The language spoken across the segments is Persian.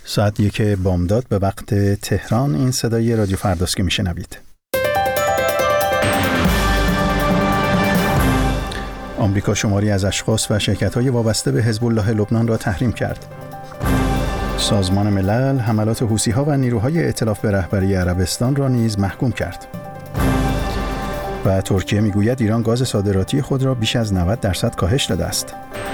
ساعت 1 بامداد به وقت تهران. این صدای رادیو فرداست که میشنوید. آمریکا شماری از اشخاص و شرکت‌های وابسته به حزب الله لبنان را تحریم کرد. سازمان ملل حملات حوثی‌ها و نیروهای ائتلاف به رهبری عربستان را نیز محکوم کرد. و ترکیه میگوید ایران گاز صادراتی خود را بیش از 90% کاهش داده است.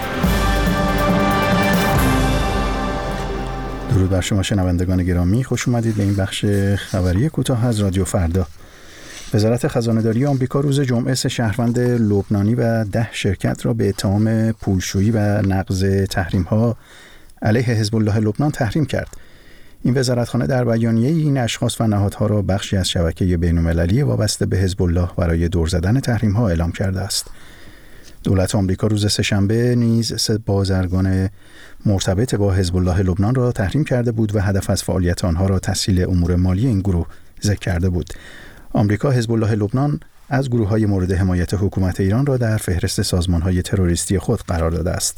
درود بر شما شنوندگان گرامی، خوش اومدید به این بخش خبری کوتاه از رادیو فردا. وزارت خزانه‌داری آمریکا روز جمعه 3 شهروند لبنانی و 10 شرکت را به اتهام پولشویی و نقض تحریم‌ها علیه حزب الله لبنان تحریم کرد. این وزارتخانه در بیانیه این اشخاص و نهادها را بخشی از شبکه بین‌المللی وابسته به حزب الله برای دور زدن تحریم‌ها اعلام کرده است. دولت آمریکا روز سه‌شنبه نیز 3 بازرگان مرتبط با حزب الله لبنان را تحریم کرده بود و هدف از فعالیت آنها را تسهیل امور مالی این گروه ذکر کرده بود. آمریکا حزب الله لبنان از گروه‌های مورد حمایت حکومت ایران را در فهرست سازمان‌های تروریستی خود قرار داده است.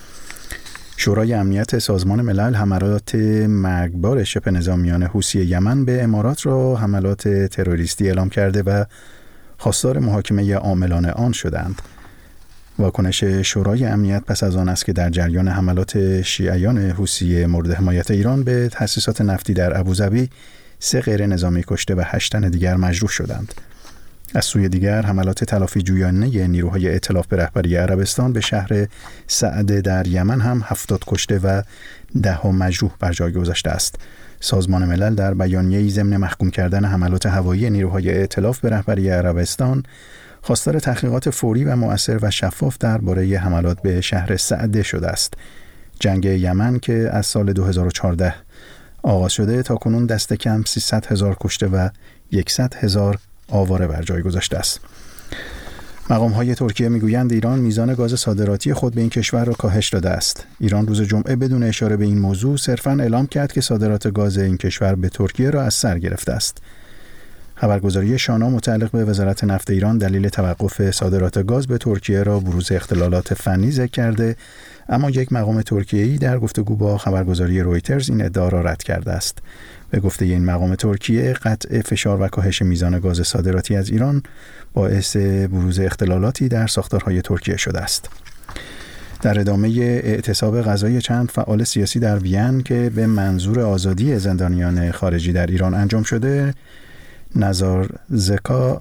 شورای امنیت سازمان ملل حملات مرگبار شبه نظامیان حوثی یمن به امارات را حملات تروریستی اعلام کرده و خواستار محاکمه عاملان آن شدند. واکنش شورای امنیت پس از آن است که در جریان حملات شیعیان حوثی مورد حمایت ایران به تأسیسات نفتی در ابوظبی 3 غیر نظامی کشته و 8 تن دیگر مجروح شدند. از سوی دیگر حملات تلافی جویانه نیروهای ائتلاف به رهبری عربستان به شهر سعده در یمن هم 70 کشته و 10 مجروح بر جای گذاشته است. سازمان ملل در بیانیه‌ای ضمن محکوم کردن حملات هوایی نیروهای ائتلاف به رهبری عربستان خواستار تحقیقات فوری و مؤثر و شفاف درباره حملات به شهر سعده شده است. جنگ یمن که از سال 2014 آغاز شده تاکنون دست کم 300,000 کشته و 100,000 آواره بر جای گذاشته است. مقام‌های ترکیه میگویند ایران میزان گاز صادراتی خود به این کشور را کاهش داده است. ایران روز جمعه بدون اشاره به این موضوع صرفاً اعلام کرد که صادرات گاز این کشور به ترکیه را از سر گرفته است. خبرگزاری شانا متعلق به وزارت نفت ایران دلیل توقف صادرات گاز به ترکیه را بروز اختلالات فنی ذکر کرده، اما یک مقام ترکیه‌ای در گفتگو با خبرگزاری رویترز این ادعا را رد کرده است. به گفته این مقام ترکیه، قطع فشار و کاهش میزان گاز صادراتی از ایران باعث بروز اختلالاتی در ساختارهای ترکیه شده است. در ادامه اعتصاب غذایی چند فعال سیاسی در وین که به منظور آزادی زندانیان خارجی در ایران انجام شده، نزار زکا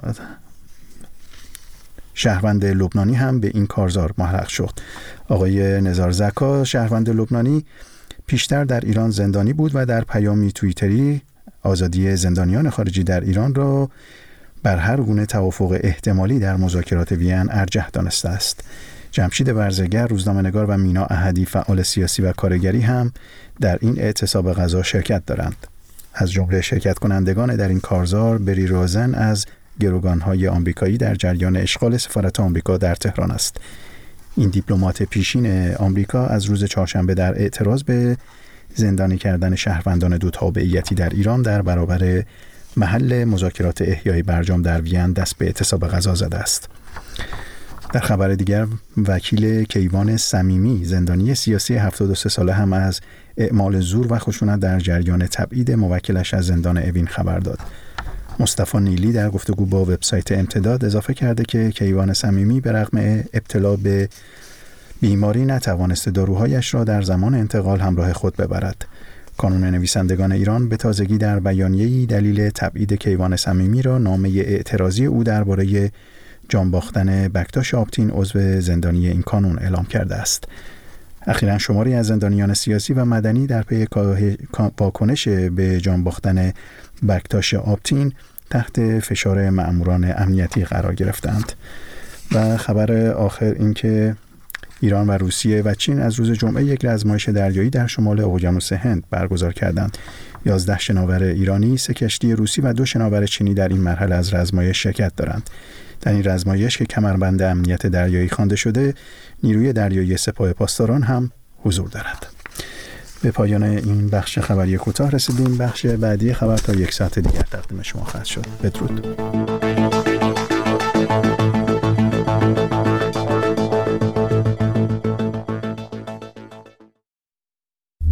شهروند لبنانی هم به این کارزار ملحق شد. آقای نزار زکا شهروند لبنانی پیشتر در ایران زندانی بود و در پیامی توییتری آزادی زندانیان خارجی در ایران را بر هر گونه توافق احتمالی در مذاکرات وین ارجح دانسته است. جمشید ورزگر، روزنامه‌نگار و مینا احدی فعال سیاسی و کارگری هم در این اعتصاب غذا شرکت دارند. از جمله شرکت کنندگان در این کارزار بری روزن از گروگان‌های آمریکایی در جریان اشغال سفارت آمریکا در تهران است. این دیپلمات پیشین آمریکا از روز چهارشنبه در اعتراض به زندانی کردن شهروندان 2 تابعیتی در ایران در برابر محل مذاکرات احیای برجام در وین دست به اعتصاب غذا زده است. در خبر دیگر، وکیل کیوان صمیمی زندانی سیاسی 73 ساله هم از اعمال زور و خشونت در جریان تبعید موکلش از زندان اوین خبر داد. مصطفی نیلی در گفتگو با وبسایت امتداد اضافه کرده که کیوان صمیمی به رغم ابتلا به بیماری نتوانست داروهایش را در زمان انتقال همراه خود ببرد. کانون نویسندگان ایران به تازگی در بیانیه‌ای دلیل تبعید کیوان صمیمی را نامه اعتراضی او درباره جان باختن بکتاش آپتین عضو زندانی این کانون اعلام کرده است. اخیراً شماری از زندانیان سیاسی و مدنی در پی واکنش به جان باختن بکتاش آپتین تحت فشار مأموران امنیتی قرار گرفتند. و خبر آخر این که ایران و روسیه و چین از روز جمعه یک رزمایش دریایی در شمال اقیانوس هند برگزار کردند. 11 شناور ایرانی، 3 کشتی روسی و 2 شناور چینی در این مرحله از رزمایش شرکت دارند. در این رزمایش که کمربند امنیت دریایی خوانده شده، نیروی دریایی سپاه پاسداران هم حضور دارد. به پایان این بخش خبری کوتاه رسیدیم. بخش بعدی خبر تا 1 ساعت دیگر تقدیم شما خواهد شد. بدرود.